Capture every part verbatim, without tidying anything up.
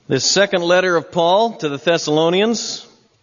This second letter of Paul to the Thessalonians.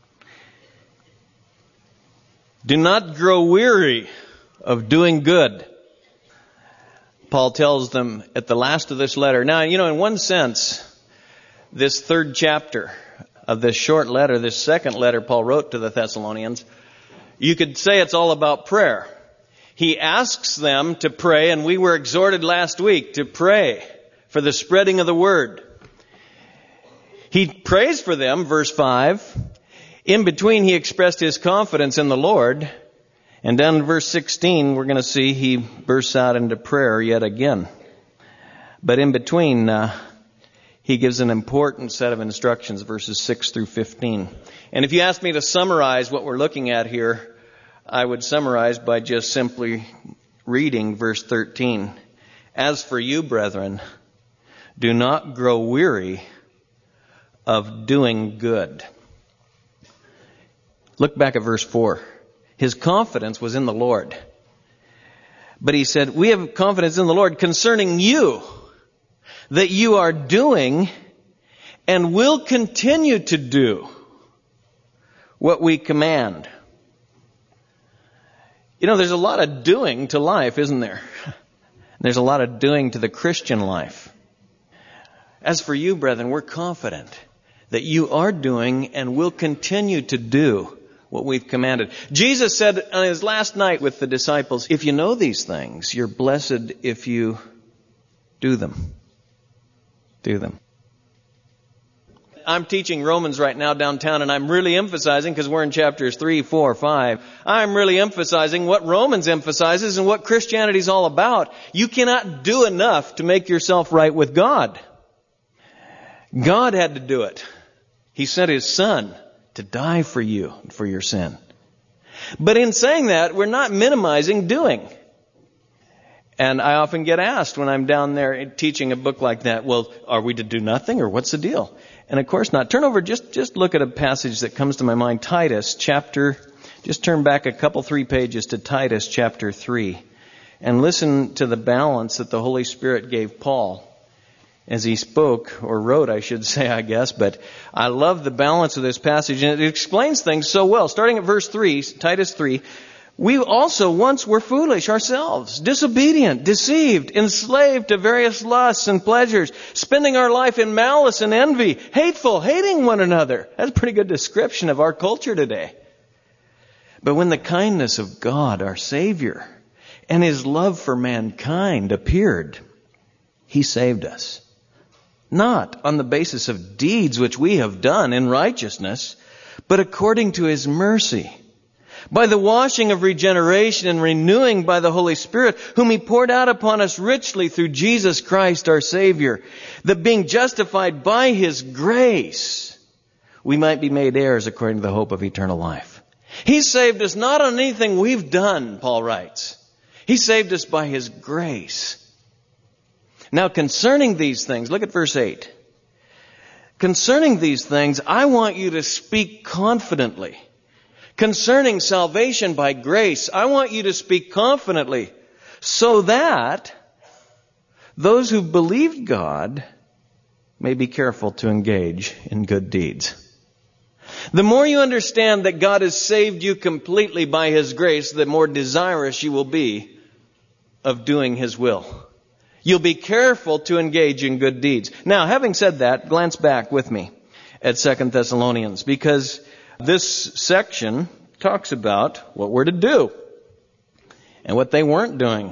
Do not grow weary of doing good. Paul tells them at the last of this letter. Now, you know, in one sense, this third chapter of this short letter, this second letter Paul wrote to the Thessalonians, you could say it's all about prayer. He asks them to pray, and we were exhorted last week to pray for the spreading of the word. He prays for them, verse five. In between, he expressed his confidence in the Lord. And down in verse sixteen, we're going to see he bursts out into prayer yet again. But in between, uh, he gives an important set of instructions, verses six through fifteen. And if you ask me to summarize what we're looking at here, I would summarize by just simply reading verse thirteen. As for you, brethren, do not grow weary of doing good. Look back at verse four. His confidence was in the Lord. But he said, we have confidence in the Lord concerning you, that you are doing and will continue to do what we command. You know, there's a lot of doing to life, isn't there? There's a lot of doing to the Christian life. As for you, brethren, we're confident that you are doing and will continue to do what we've commanded. Jesus said on his last night with the disciples, if you know these things, you're blessed if you do them. Do them. I'm teaching Romans right now downtown, and I'm really emphasizing, because we're in chapters three, four, five, I'm really emphasizing what Romans emphasizes and what Christianity is all about. You cannot do enough to make yourself right with God. God had to do it. He sent His Son to die for you, for your sin. But in saying that, we're not minimizing doing. And I often get asked when I'm down there teaching a book like that, well, are we to do nothing, or what's the deal? And of course not. Turn over, just, just look at a passage that comes to my mind, Titus chapter, just turn back a couple, three pages to Titus chapter three. And listen to the balance that the Holy Spirit gave Paul as he spoke, or wrote, I should say, I guess. But I love the balance of this passage, and it explains things so well. Starting at verse three, Titus three, we also once were foolish ourselves, disobedient, deceived, enslaved to various lusts and pleasures, spending our life in malice and envy, hateful, hating one another. That's a pretty good description of our culture today. But when the kindness of God, our Savior, and His love for mankind appeared, He saved us. Not on the basis of deeds which we have done in righteousness, but according to His mercy, by the washing of regeneration and renewing by the Holy Spirit, whom He poured out upon us richly through Jesus Christ our Savior, that being justified by His grace, we might be made heirs according to the hope of eternal life. He saved us not on anything we've done, Paul writes. He saved us by His grace. Now, concerning these things, look at verse eight. Concerning these things, I want you to speak confidently. Concerning salvation by grace, I want you to speak confidently, so that those who believed God may be careful to engage in good deeds. The more you understand that God has saved you completely by His grace, the more desirous you will be of doing His will. You'll be careful to engage in good deeds. Now, having said that, glance back with me at Second Thessalonians, because this section talks about what we're to do and what they weren't doing.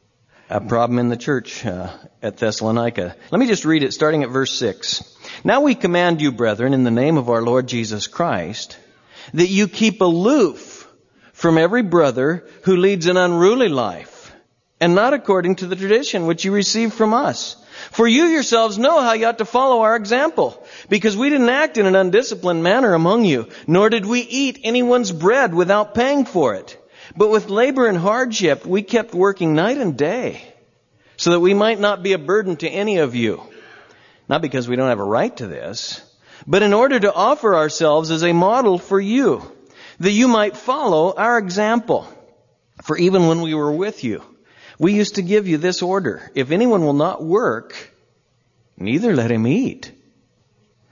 A problem in the church uh, at Thessalonica. Let me just read it starting at verse six. Now we command you, brethren, in the name of our Lord Jesus Christ, that you keep aloof from every brother who leads an unruly life, and not according to the tradition which you received from us. For you yourselves know how you ought to follow our example, because we didn't act in an undisciplined manner among you, nor did we eat anyone's bread without paying for it. But with labor and hardship we kept working night and day, so that we might not be a burden to any of you. Not because we don't have a right to this, but in order to offer ourselves as a model for you, that you might follow our example. For even when we were with you, we used to give you this order: if anyone will not work, neither let him eat.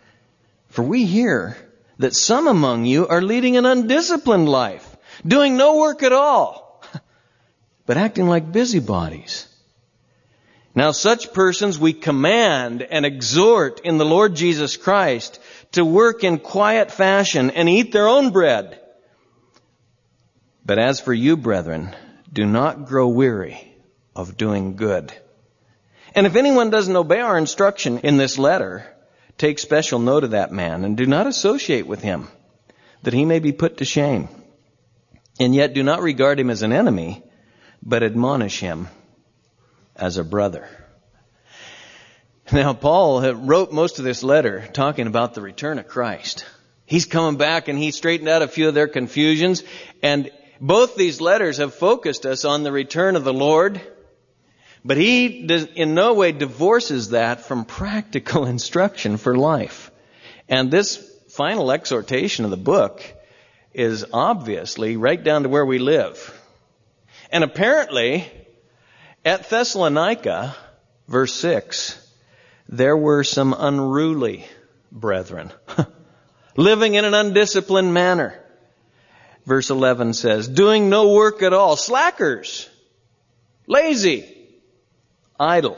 For we hear that some among you are leading an undisciplined life, doing no work at all, but acting like busybodies. Now such persons we command and exhort in the Lord Jesus Christ to work in quiet fashion and eat their own bread. But as for you, brethren, do not grow weary of doing good. And if anyone doesn't obey our instruction in this letter, take special note of that man and do not associate with him, that he may be put to shame. And yet do not regard him as an enemy, but admonish him as a brother. Now, Paul wrote most of this letter talking about the return of Christ. He's coming back and he straightened out a few of their confusions. And both these letters have focused us on the return of the Lord. But he does, in no way divorces that from practical instruction for life. And this final exhortation of the book is obviously right down to where we live. And apparently, at Thessalonica, verse six, there were some unruly brethren, living in an undisciplined manner. Verse eleven says, doing no work at all, slackers, lazy, idle.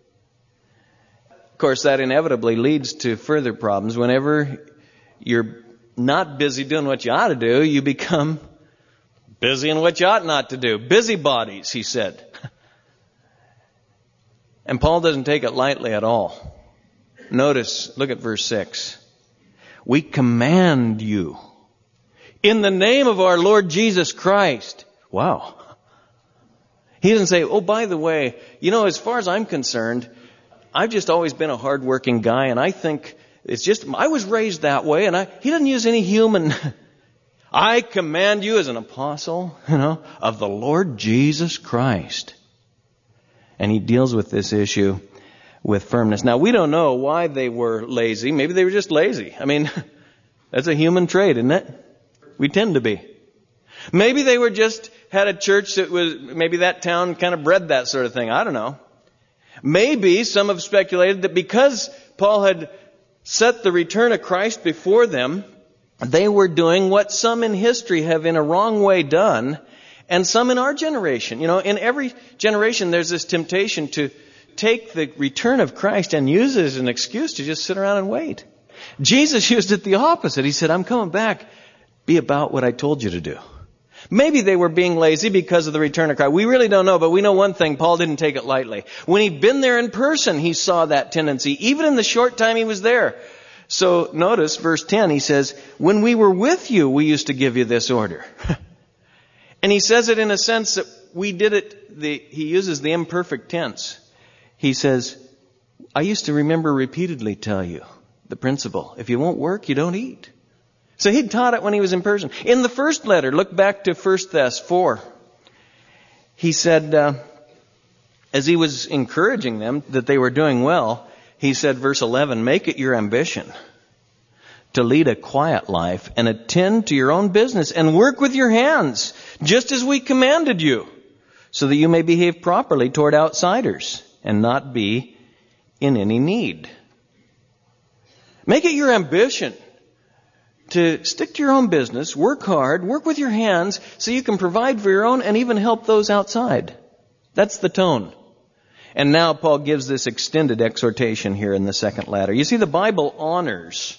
Of course, that inevitably leads to further problems. Whenever you're not busy doing what you ought to do, you become busy in what you ought not to do. Busybodies, he said. And Paul doesn't take it lightly at all. Notice, look at verse six. We command you in the name of our Lord Jesus Christ. Wow. He doesn't say, oh, by the way, you know, as far as I'm concerned, I've just always been a hardworking guy, and I think it's just, I was raised that way, and I, he doesn't use any human. I command you as an apostle, you know, of the Lord Jesus Christ. And he deals with this issue with firmness. Now, we don't know why they were lazy. Maybe they were just lazy. I mean, that's a human trait, isn't it? We tend to be. Maybe they were just had a church that was, maybe that town kind of bred that sort of thing. I don't know. Maybe some have speculated that because Paul had set the return of Christ before them, they were doing what some in history have in a wrong way done, and some in our generation. You know, in every generation there's this temptation to take the return of Christ and use it as an excuse to just sit around and wait. Jesus used it the opposite. He said, I'm coming back. Be about what I told you to do. Maybe they were being lazy because of the return of Christ. We really don't know, but we know one thing. Paul didn't take it lightly. When he'd been there in person, he saw that tendency, even in the short time he was there. So notice verse ten, he says, when we were with you, we used to give you this order. And he says it in a sense that we did it, the, he uses the imperfect tense. He says, I used to remember repeatedly tell you the principle. If you won't work, you don't eat. So he'd taught it when he was in person. In the first letter, look back to First Thess four. He said, uh, as he was encouraging them that they were doing well, he said, verse eleven, make it your ambition to lead a quiet life and attend to your own business and work with your hands, just as we commanded you, so that you may behave properly toward outsiders and not be in any need. Make it your ambition to stick to your own business, work hard, work with your hands so you can provide for your own and even help those outside. That's the tone. And now Paul gives this extended exhortation here in the second letter. You see, the Bible honors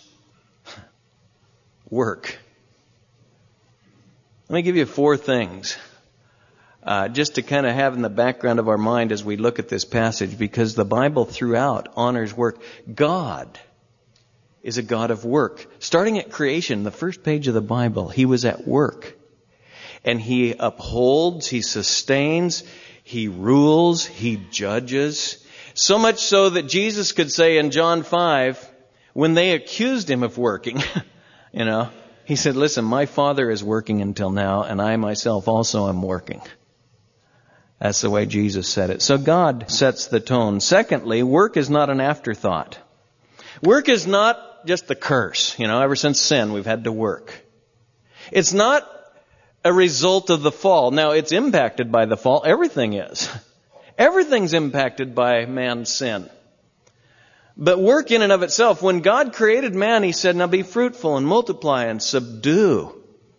work. Let me give you four things uh, just to kind of have in the background of our mind as we look at this passage, because the Bible throughout honors work. God is a God of work. Starting at creation, the first page of the Bible, he was at work. And he upholds, he sustains, he rules, he judges. So much so that Jesus could say in John five, when they accused him of working, you know, he said, listen, my Father is working until now, and I myself also am working. That's the way Jesus said it. So God sets the tone. Secondly, work is not an afterthought. Work is not just the curse. You know, ever since sin, we've had to work. It's not a result of the fall. Now, it's impacted by the fall. Everything is. Everything's impacted by man's sin. But work in and of itself, when God created man, He said, now be fruitful and multiply and subdue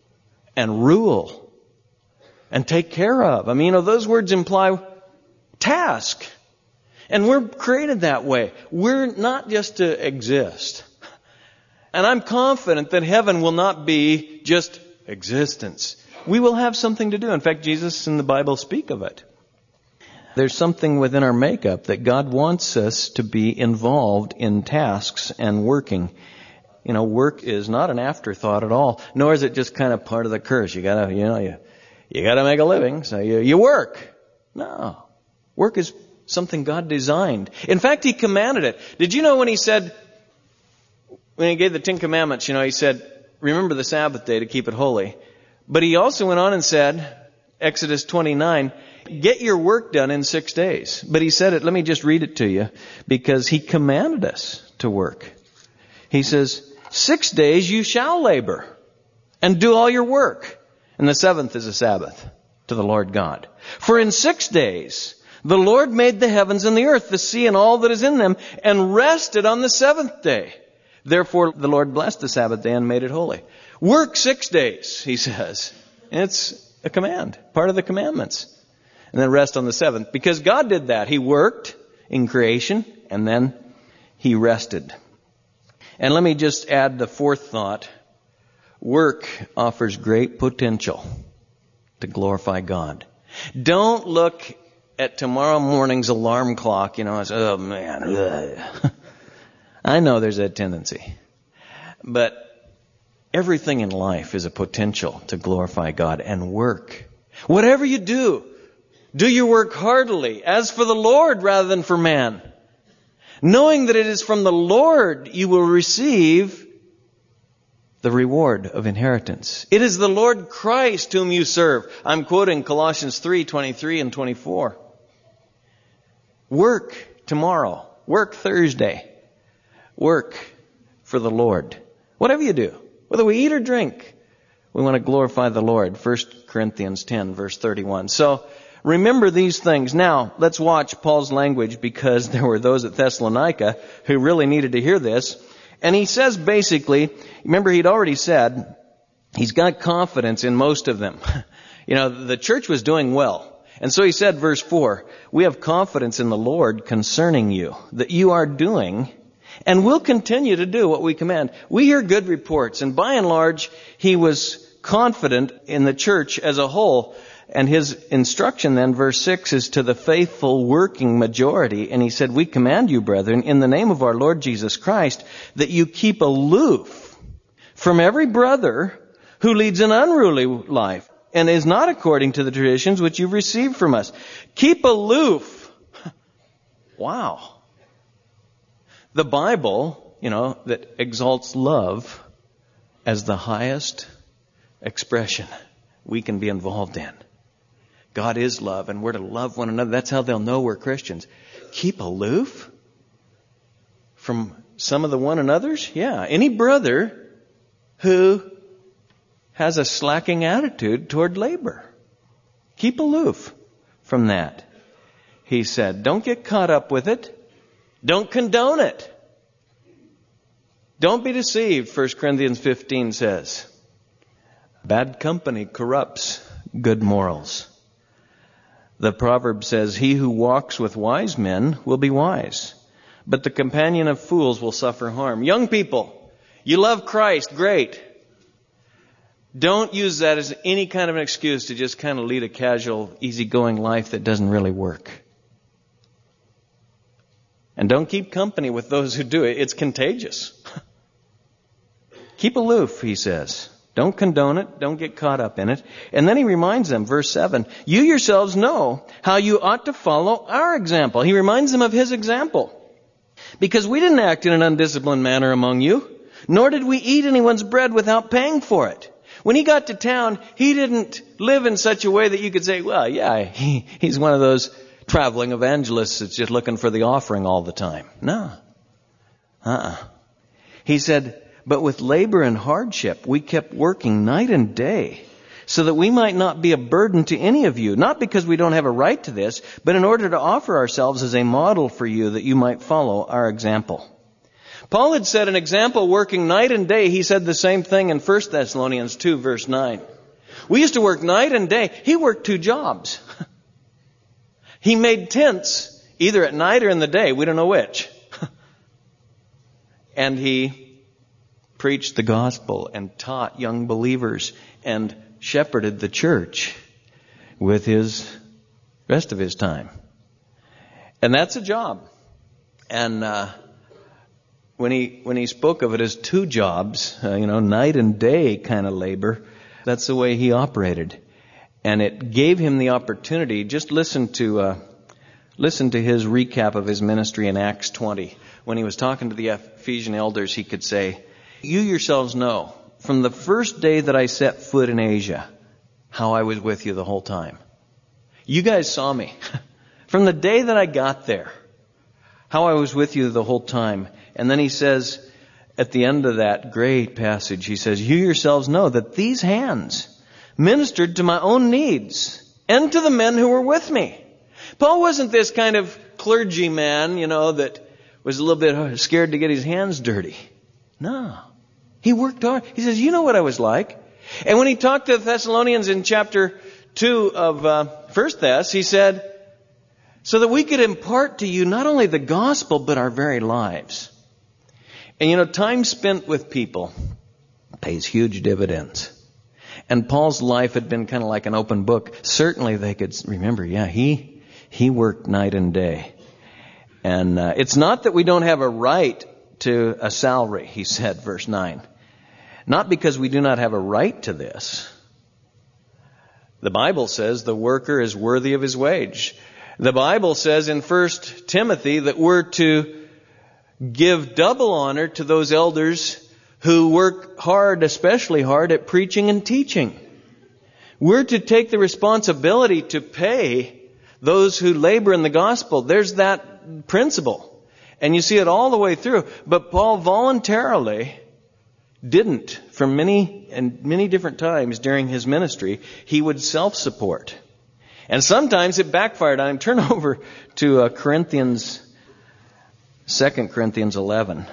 and rule and take care of. I mean, you know, those words imply task. And we're created that way. We're not just to exist. And I'm confident that heaven will not be just existence. We will have something to do. In fact, Jesus and the Bible speak of it. There's something within our makeup that God wants us to be involved in tasks and working. You know, work is not an afterthought at all, nor is it just kind of part of the curse. You gotta, you know, you, you gotta make a living, so you, you work. No. Work is something God designed. In fact, He commanded it. Did you know when He said, when He gave the Ten Commandments, you know, He said, remember the Sabbath day to keep it holy. But He also went on and said, Exodus twenty-nine, get your work done in six days. But He said it, let me just read it to you, because He commanded us to work. He says, six days you shall labor and do all your work. And the seventh is a Sabbath to the Lord God. For in six days the Lord made the heavens and the earth, the sea and all that is in them, and rested on the seventh day. Therefore the Lord blessed the Sabbath day and made it holy. Work six days, He says. It's a command, part of the commandments. And then rest on the seventh. Because God did that. He worked in creation and then He rested. And let me just add the fourth thought. Work offers great potential to glorify God. Don't look at tomorrow morning's alarm clock, you know, as, oh man, ugh. I know there's that tendency. But everything in life is a potential to glorify God and work. Whatever you do, do your work heartily, as for the Lord rather than for man, knowing that it is from the Lord you will receive the reward of inheritance. It is the Lord Christ whom you serve. I'm quoting Colossians three, twenty-three and twenty-four. Work tomorrow. Work Thursday. Work for the Lord. Whatever you do, whether we eat or drink, we want to glorify the Lord. First Corinthians ten, verse thirty-one. So remember these things. Now, let's watch Paul's language, because there were those at Thessalonica who really needed to hear this. And he says basically, remember he'd already said, he's got confidence in most of them. You know, the church was doing well. And so he said, verse four, we have confidence in the Lord concerning you, that you are doing and will continue to do what we command. We hear good reports, and by and large, he was confident in the church as a whole. And his instruction then, verse six, is to the faithful working majority. And he said, we command you, brethren, in the name of our Lord Jesus Christ, that you keep aloof from every brother who leads an unruly life and is not according to the traditions which you've received from us. Keep aloof. Wow. The Bible, you know, that exalts love as the highest expression we can be involved in. God is love, and we're to love one another. That's how they'll know we're Christians. Keep aloof from some of the one another's? Yeah. Any brother who has a slacking attitude toward labor. Keep aloof from that. He said, don't get caught up with it. Don't condone it. Don't be deceived, First Corinthians fifteen says. Bad company corrupts good morals. The proverb says, he who walks with wise men will be wise, but the companion of fools will suffer harm. Young people, you love Christ, great. Don't use that as any kind of an excuse to just kind of lead a casual, easygoing life that doesn't really work. And don't keep company with those who do it. It's contagious. Keep aloof, he says. Don't condone it. Don't get caught up in it. And then he reminds them, verse seven, you yourselves know how you ought to follow our example. He reminds them of his example. Because we didn't act in an undisciplined manner among you, nor did we eat anyone's bread without paying for it. When he got to town, he didn't live in such a way that you could say, well, yeah, he, he's one of those traveling evangelists that's just looking for the offering all the time. No. Uh-uh. He said, but with labor and hardship, we kept working night and day, so that we might not be a burden to any of you, not because we don't have a right to this, but in order to offer ourselves as a model for you that you might follow our example. Paul had set an example working night and day. He said the same thing in First Thessalonians two, verse nine. We used to work night and day. He worked two jobs. He made tents either at night or in the day. We don't know which. And he preached the gospel and taught young believers and shepherded the church with his rest of his time. And that's a job. And uh, when he when he spoke of it as two jobs, uh, you know, night and day kind of labor, that's the way he operated. And it gave him the opportunity. Just listen to uh, listen to his recap of his ministry in Acts twenty. When he was talking to the Ephesian elders, he could say, "You yourselves know, from the first day that I set foot in Asia, how I was with you the whole time. You guys saw me. From the day that I got there, how I was with you the whole time." And then he says, at the end of that great passage, he says, "You yourselves know that these hands ministered to my own needs and to the men who were with me." Paul wasn't this kind of clergyman, you know, that was a little bit scared to get his hands dirty. No. He worked hard. He says, "You know what I was like." And when he talked to the Thessalonians in chapter two of uh, First Thess, he said, "So that we could impart to you not only the gospel, but our very lives." And you know, time spent with people pays huge dividends. And Paul's life had been kind of like an open book. Certainly they could remember, yeah, he he worked night and day. And uh, it's not that we don't have a right to a salary, he said, verse nine. Not because we do not have a right to this. The Bible says the worker is worthy of his wage. The Bible says in First Timothy that we're to give double honor to those elders who work hard, especially hard, at preaching and teaching. We're to take the responsibility to pay those who labor in the gospel. There's that principle. And you see it all the way through. But Paul voluntarily didn't. For many and many different times during his ministry, he would self-support. And sometimes it backfired on him. Turn over to uh, Corinthians, Second Corinthians eleven.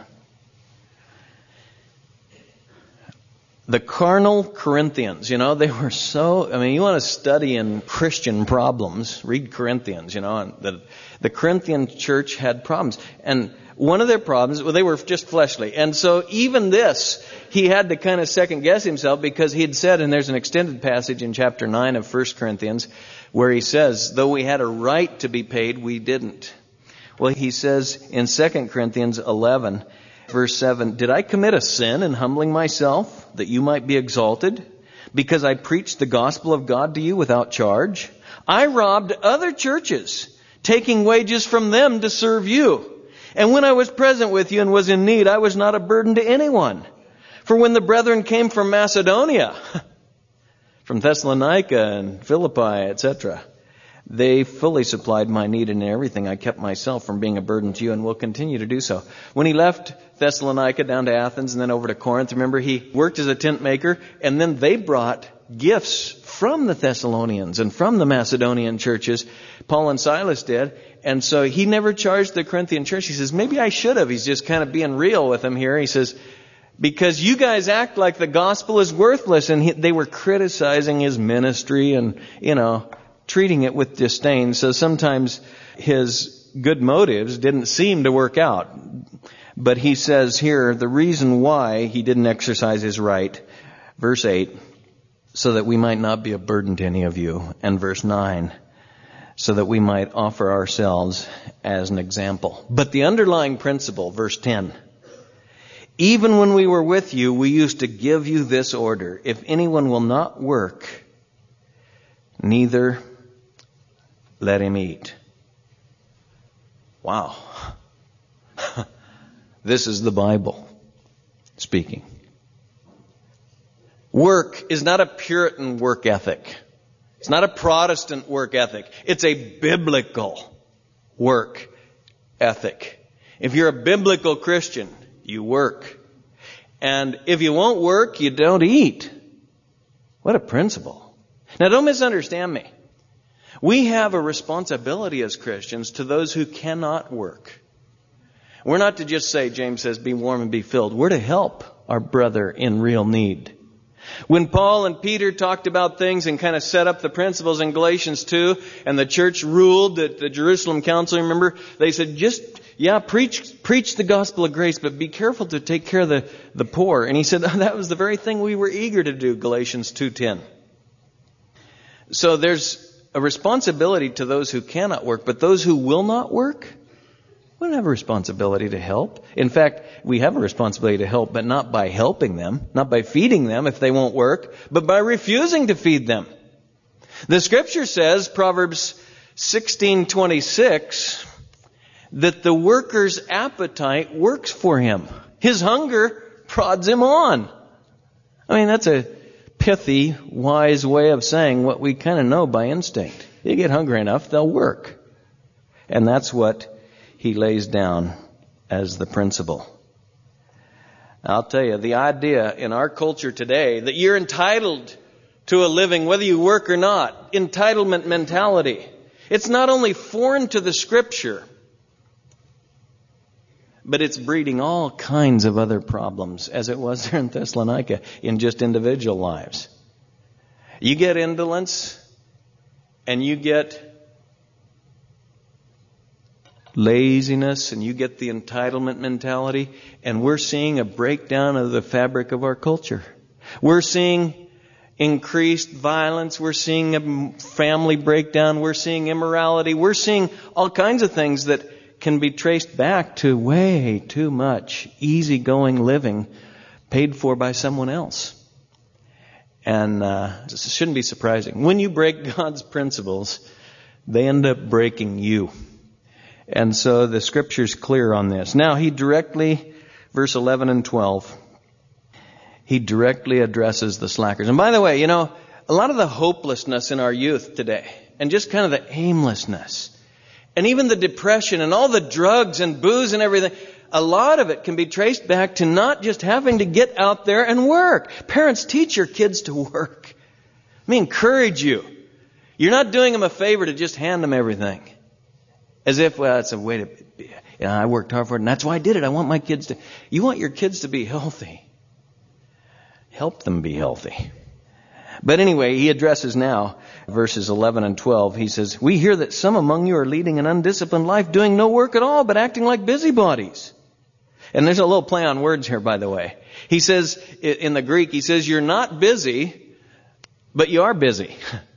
The carnal Corinthians, you know, they were so, I mean, you want to study in Christian problems, read Corinthians, you know, and the, the Corinthian church had problems. And one of their problems, well, they were just fleshly. And so even this, he had to kind of second guess himself, because he had said, and there's an extended passage in chapter nine of First Corinthians, where he says, though we had a right to be paid, we didn't. Well, he says in Second Corinthians eleven, verse seven, "Did I commit a sin in humbling myself, that you might be exalted, because I preached the gospel of God to you without charge? I robbed other churches, taking wages from them to serve you. And when I was present with you and was in need, I was not a burden to anyone. For when the brethren came from Macedonia," from Thessalonica and Philippi, et cetera, "they fully supplied my need in everything. I kept myself from being a burden to you, and will continue to do so." When he left Thessalonica down to Athens and then over to Corinth, remember, he worked as a tent maker, and then they brought gifts from the Thessalonians and from the Macedonian churches. Paul and Silas did. And so he never charged the Corinthian church. He says, maybe I should have. He's just kind of being real with them here. He says, because you guys act like the gospel is worthless. And he, they were criticizing his ministry and, you know, treating it with disdain. So sometimes his good motives didn't seem to work out. But he says here, the reason why he didn't exercise his right, verse eight, so that we might not be a burden to any of you. And verse nine, so that we might offer ourselves as an example. But the underlying principle, verse ten, even when we were with you, we used to give you this order: if anyone will not work, neither let him eat. Wow. This is the Bible speaking. Work is not a Puritan work ethic. It's not a Protestant work ethic. It's a biblical work ethic. If you're a biblical Christian, you work. And if you won't work, you don't eat. What a principle. Now, don't misunderstand me. We have a responsibility as Christians to those who cannot work. We're not to just say, James says, be warm and be filled. We're to help our brother in real need. When Paul and Peter talked about things and kind of set up the principles in Galatians two, and the church ruled at the Jerusalem Council, remember, they said, just, yeah, preach preach the gospel of grace, but be careful to take care of the, the poor. And he said, oh, that was the very thing we were eager to do, Galatians two ten. So there's a responsibility to those who cannot work, but those who will not work, we don't have a responsibility to help. In fact, we have a responsibility to help, but not by helping them, not by feeding them if they won't work, but by refusing to feed them. The Scripture says, Proverbs sixteen twenty-six, that the worker's appetite works for him. His hunger prods him on. I mean, that's a pithy, wise way of saying what we kind of know by instinct. You get hungry enough, they'll work. And that's what he lays down as the principle. I'll tell you, the idea in our culture today that you're entitled to a living whether you work or not, entitlement mentality, it's not only foreign to the Scripture, but it's breeding all kinds of other problems, as it was there in Thessalonica, in just individual lives. You get indolence, and you get laziness, and you get the entitlement mentality, and we're seeing a breakdown of the fabric of our culture. We're seeing increased violence. We're seeing a family breakdown. We're seeing immorality. We're seeing all kinds of things that can be traced back to way too much easygoing living paid for by someone else. And uh, this shouldn't be surprising. When you break God's principles, they end up breaking you. And so the Scripture's clear on this. Now, he directly, verse eleven and twelve, he directly addresses the slackers. And by the way, you know, a lot of the hopelessness in our youth today, and just kind of the aimlessness, and even the depression and all the drugs and booze and everything, a lot of it can be traced back to not just having to get out there and work. Parents, teach your kids to work. Let me encourage you. You're not doing them a favor to just hand them everything. As if, well, it's a way to, you know, I worked hard for it, and that's why I did it. I want my kids to, you want your kids to be healthy. Help them be healthy. But anyway, he addresses now verses eleven and twelve. He says, we hear that some among you are leading an undisciplined life, doing no work at all, but acting like busybodies. And there's a little play on words here, by the way. He says, in the Greek, he says, you're not busy, but you are busy.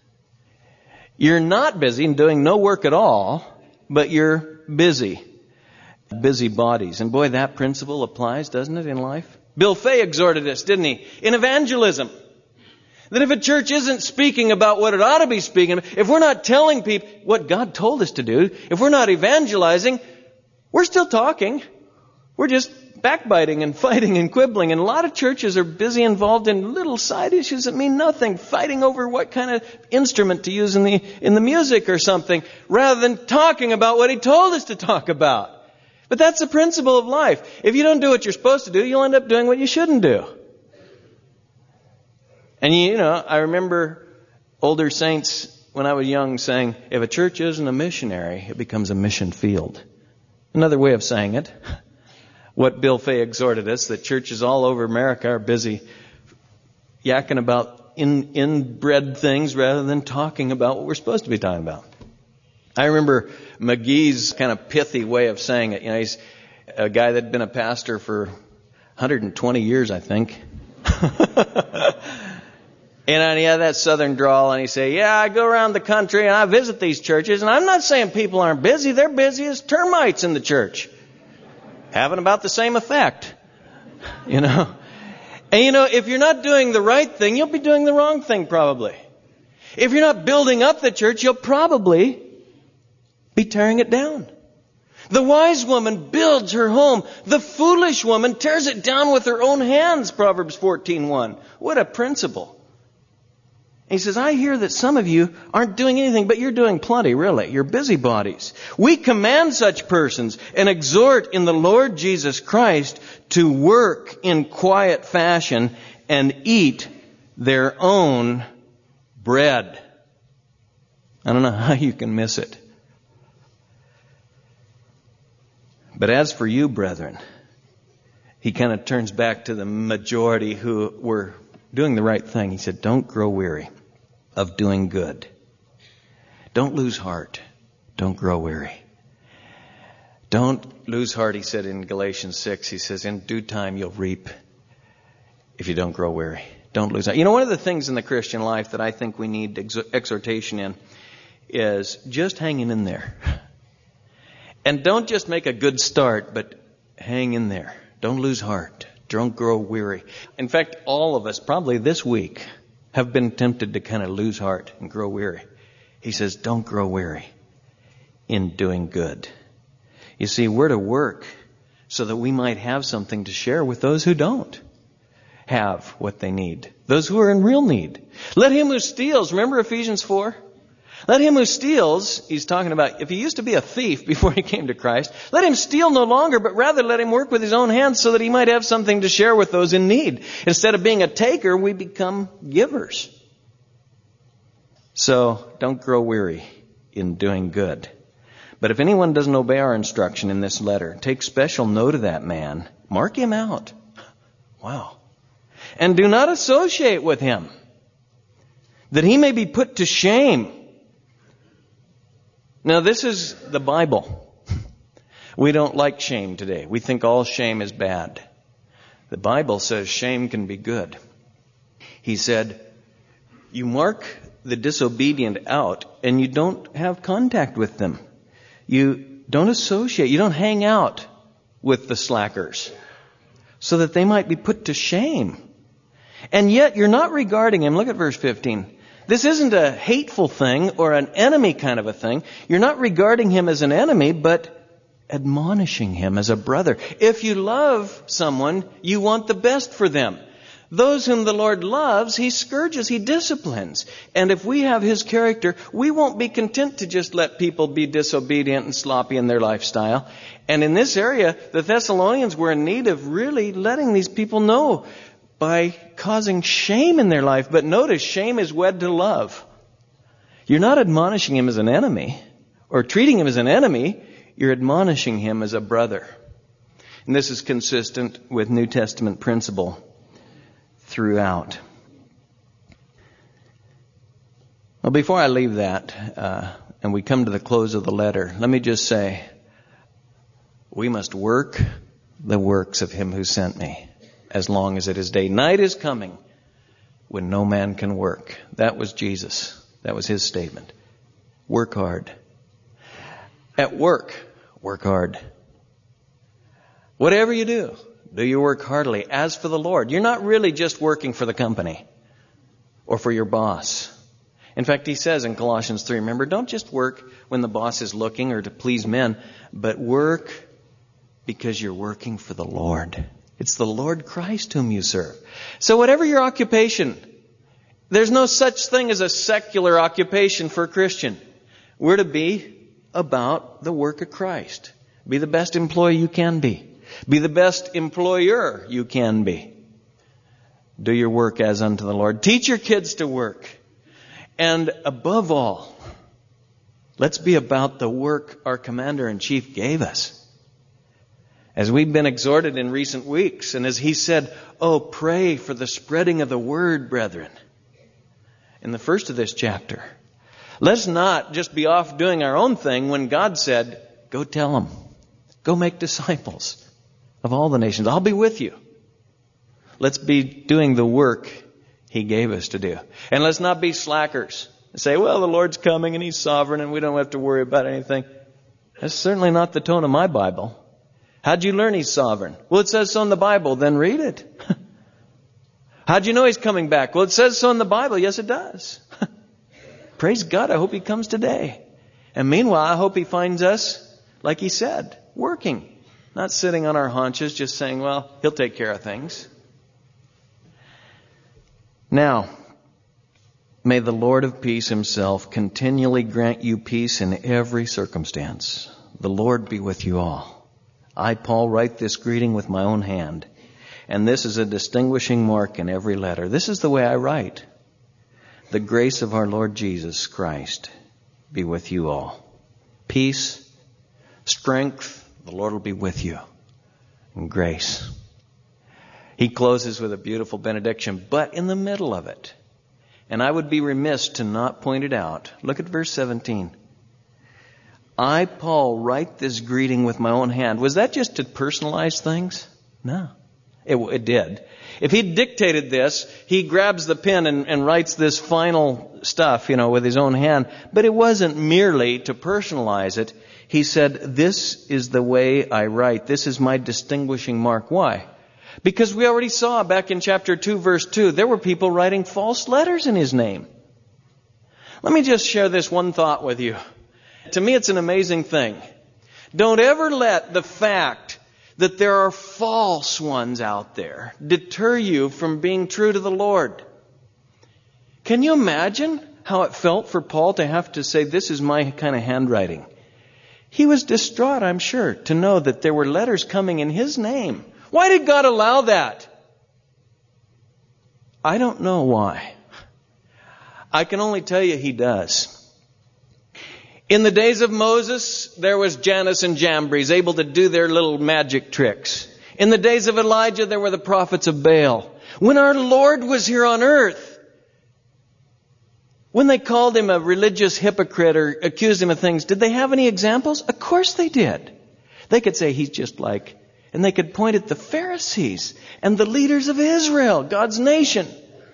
You're not busy and doing no work at all, but you're busy. Busybodies. And boy, that principle applies, doesn't it, in life? Bill Fay exhorted us, didn't he? In evangelism. That if a church isn't speaking about what it ought to be speaking, if we're not telling people what God told us to do, if we're not evangelizing, we're still talking. We're just backbiting and fighting and quibbling. And a lot of churches are busy involved in little side issues that mean nothing, fighting over what kind of instrument to use in the in the music or something, rather than talking about what he told us to talk about. But that's the principle of life. If you don't do what you're supposed to do, you'll end up doing what you shouldn't do. And you know, I remember older saints when I was young saying, if a church isn't a missionary, it becomes a mission field. Another way of saying it, what Bill Fay exhorted us, that churches all over America are busy yakking about in, inbred things rather than talking about what we're supposed to be talking about. I remember McGee's kind of pithy way of saying it. You know, he's a guy that had been a pastor for one hundred twenty years, I think. And he had that southern drawl, and he'd say, yeah, I go around the country and I visit these churches, and I'm not saying people aren't busy. They're busy as termites in the church. Having about the same effect. You know? And you know, if you're not doing the right thing, you'll be doing the wrong thing probably. If you're not building up the church, you'll probably be tearing it down. The wise woman builds her home. The foolish woman tears it down with her own hands, Proverbs fourteen one. What a principle. He says, I hear that some of you aren't doing anything, but you're doing plenty, really. You're busybodies. We command such persons and exhort in the Lord Jesus Christ to work in quiet fashion and eat their own bread. I don't know how you can miss it. But as for you, brethren, he kind of turns back to the majority who were doing the right thing. He said, don't grow weary of doing good. Don't lose heart. Don't grow weary. Don't lose heart, he said in Galatians six. He says, in due time you'll reap if you don't grow weary. Don't lose heart. You know, one of the things in the Christian life that I think we need ex- exhortation in is just hanging in there. And don't just make a good start, but hang in there. Don't lose heart. Don't grow weary. In fact, all of us probably this week have been tempted to kind of lose heart and grow weary. He says, don't grow weary in doing good. You see, we're to work so that we might have something to share with those who don't have what they need. Those who are in real need. Let him who steals, remember Ephesians four? Let him who steals, he's talking about if he used to be a thief before he came to Christ, let him steal no longer, but rather let him work with his own hands so that he might have something to share with those in need. Instead of being a taker, we become givers. So don't grow weary in doing good. But if anyone doesn't obey our instruction in this letter, take special note of that man. Mark him out. Wow. And do not associate with him, that he may be put to shame. Now, this is the Bible. We don't like shame today. We think all shame is bad. The Bible says shame can be good. He said, you mark the disobedient out and you don't have contact with them. You don't associate. You don't hang out with the slackers so that they might be put to shame. And yet you're not regarding him. Look at verse fifteen. This isn't a hateful thing or an enemy kind of a thing. You're not regarding him as an enemy, but admonishing him as a brother. If you love someone, you want the best for them. Those whom the Lord loves, he scourges, he disciplines. And if we have his character, we won't be content to just let people be disobedient and sloppy in their lifestyle. And in this area, the Thessalonians were in need of really letting these people know by causing shame in their life. But notice, shame is wed to love. You're not admonishing him as an enemy or treating him as an enemy. You're admonishing him as a brother. And this is consistent with New Testament principle throughout. Well, before I leave that, uh, and we come to the close of the letter, let me just say, we must work the works of him who sent me, as long as it is day. Night is coming when no man can work. That was Jesus. That was his statement. Work hard. At work, work hard. Whatever you do, do your work heartily as for the Lord. You're not really just working for the company or for your boss. In fact, he says in Colossians three, remember, don't just work when the boss is looking or to please men, but work because you're working for the Lord. It's the Lord Christ whom you serve. So whatever your occupation, there's no such thing as a secular occupation for a Christian. We're to be about the work of Christ. Be the best employee you can be. Be the best employer you can be. Do your work as unto the Lord. Teach your kids to work. And above all, let's be about the work our Commander-in-Chief gave us. As we've been exhorted in recent weeks, and as he said, oh, pray for the spreading of the word, brethren. In the first of this chapter, let's not just be off doing our own thing when God said, go tell them. Go make disciples of all the nations. I'll be with you. Let's be doing the work he gave us to do. And let's not be slackers and say, well, the Lord's coming and he's sovereign and we don't have to worry about anything. That's certainly not the tone of my Bible. How'd you learn he's sovereign? Well, it says so in the Bible. Then read it. How'd you know he's coming back? Well, it says so in the Bible. Yes, it does. Praise God. I hope he comes today. And meanwhile, I hope he finds us, like he said, working. Not sitting on our haunches, just saying, well, he'll take care of things. Now, may the Lord of peace himself continually grant you peace in every circumstance. The Lord be with you all. I, Paul, write this greeting with my own hand. And this is a distinguishing mark in every letter. This is the way I write. The grace of our Lord Jesus Christ be with you all. Peace, strength, the Lord will be with you. And grace. He closes with a beautiful benediction, but in the middle of it, and I would be remiss to not point it out. Look at verse seventeen. I, Paul, write this greeting with my own hand. Was that just to personalize things? No. It, it did. If he dictated this, he grabs the pen and, and writes this final stuff, you know, with his own hand. But it wasn't merely to personalize it. He said, this is the way I write. This is my distinguishing mark. Why? Because we already saw back in chapter two, verse two, there were people writing false letters in his name. Let me just share this one thought with you. To me, it's an amazing thing. Don't ever let the fact that there are false ones out there deter you from being true to the Lord. Can you imagine how it felt for Paul to have to say, this is my kind of handwriting? He was distraught, I'm sure, to know that there were letters coming in his name. Why did God allow that? I don't know why. I can only tell you He does. In the days of Moses, there was Jannes and Jambres able to do their little magic tricks. In the days of Elijah, there were the prophets of Baal. When our Lord was here on earth, when they called him a religious hypocrite or accused him of things, did they have any examples? Of course they did. They could say he's just like, and they could point at the Pharisees and the leaders of Israel, God's nation.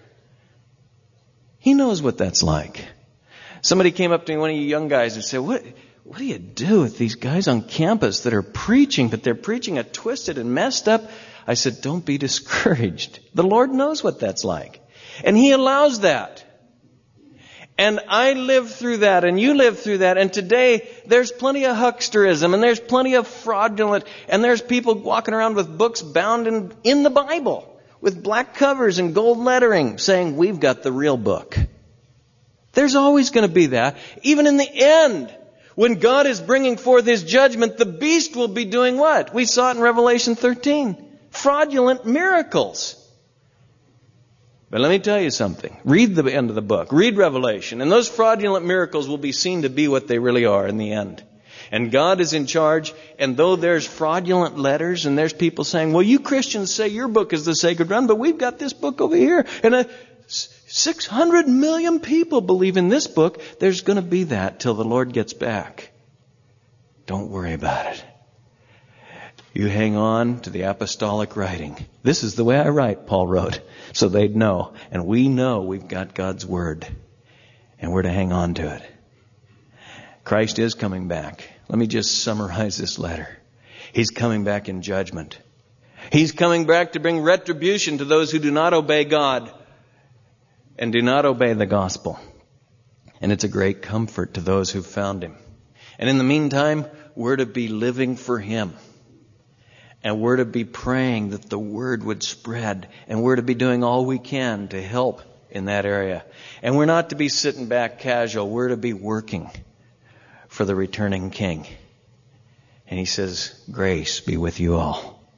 He knows what that's like. Somebody came up to me, one of you young guys, and said, what, what do you do with these guys on campus that are preaching, but they're preaching a twisted and messed up? I said, don't be discouraged. The Lord knows what that's like. And He allows that. And I lived through that, and you lived through that. And today, there's plenty of hucksterism, and there's plenty of fraudulent, and there's people walking around with books bound in, in the Bible, with black covers and gold lettering, saying, we've got the real book. There's always going to be that. Even in the end, when God is bringing forth His judgment, the beast will be doing what? We saw it in Revelation thirteen. Fraudulent miracles. But let me tell you something. Read the end of the book. Read Revelation. And those fraudulent miracles will be seen to be what they really are in the end. And God is in charge. And though there's fraudulent letters and there's people saying, well, you Christians say your book is the sacred one, but we've got this book over here. And a six hundred million people believe in this book. There's going to be that till the Lord gets back. Don't worry about it. You hang on to the apostolic writing. This is the way I write, Paul wrote, so they'd know. And we know we've got God's Word. And we're to hang on to it. Christ is coming back. Let me just summarize this letter. He's coming back in judgment. He's coming back to bring retribution to those who do not obey God and do not obey the gospel. And it's a great comfort to those who've found Him. And in the meantime, we're to be living for Him. And we're to be praying that the Word would spread. And we're to be doing all we can to help in that area. And we're not to be sitting back casual. We're to be working for the returning King. And He says, grace be with you all.